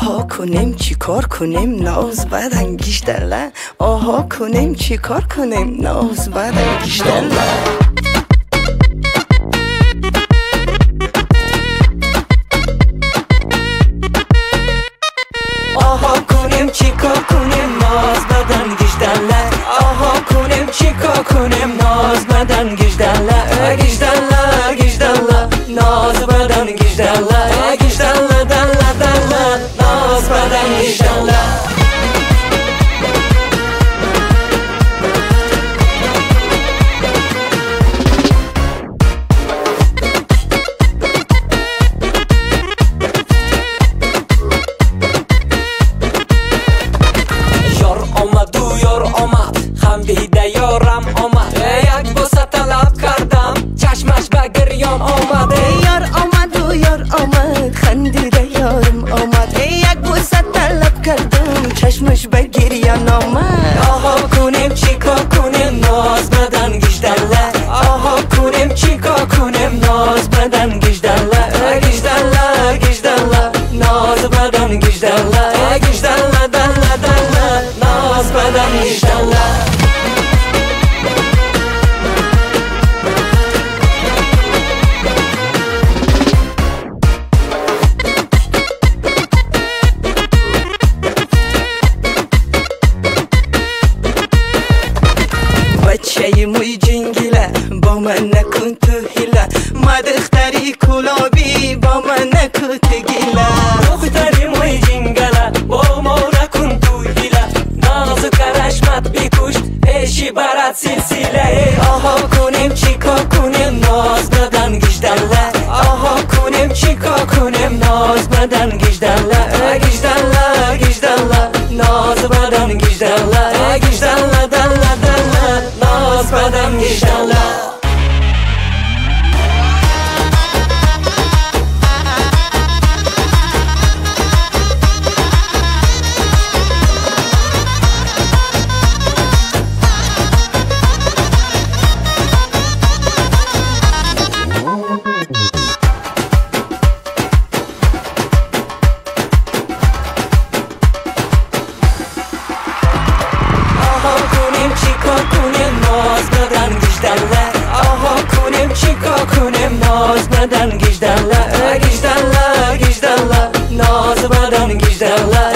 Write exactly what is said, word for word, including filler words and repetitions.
آها کنیم چی کار کنیم ناز بدن گیشتله آها کنیم چی کار کنیم ناز بدن گیشتله آها کنیم چی کار کنیم ناز بدن گیشتله آها کنیم چی کار کنیم ناز بدن گیشتله گیشتله گیشتله ناز بدن گیشتله گیشتله دله دله ناز بدن گیشتله بیده یارم آمد یک بوسه طلب کردم چشمش به گریان آمد یار آمد و یار آمد خندیده یارم آمد یک بوسه طلب کردم چشمش به گریان آمد آها کنیم چی کار کنیم ناز بدن گیشتله آها کنیم چی کار کنیم ناز بدن گیشتله گیشتله گیشتله ناز بدن گیشتله گیشتله دله دله ناز بدن گیشتله بچه موی جنگیله با من نکن تو هیله مدختری کلابی با من نکن تو گیله دختری موی جنگله با ما نکن تو هیله نازو کرشمت بیکوش پیشی برات سلسله آها کنیم چی کار کنیم ناز بدن گیشتله آها کنیم چی کار کنیم ناز بدن گیشتله گیشتله گیشتله ناز بدن گیشتله گیشتله دله دله ناز بدن گیشتله آها کنیم چی کار کنیم ناز بدن گیشتله گیشتله گیشتله ناز بدن گیشتله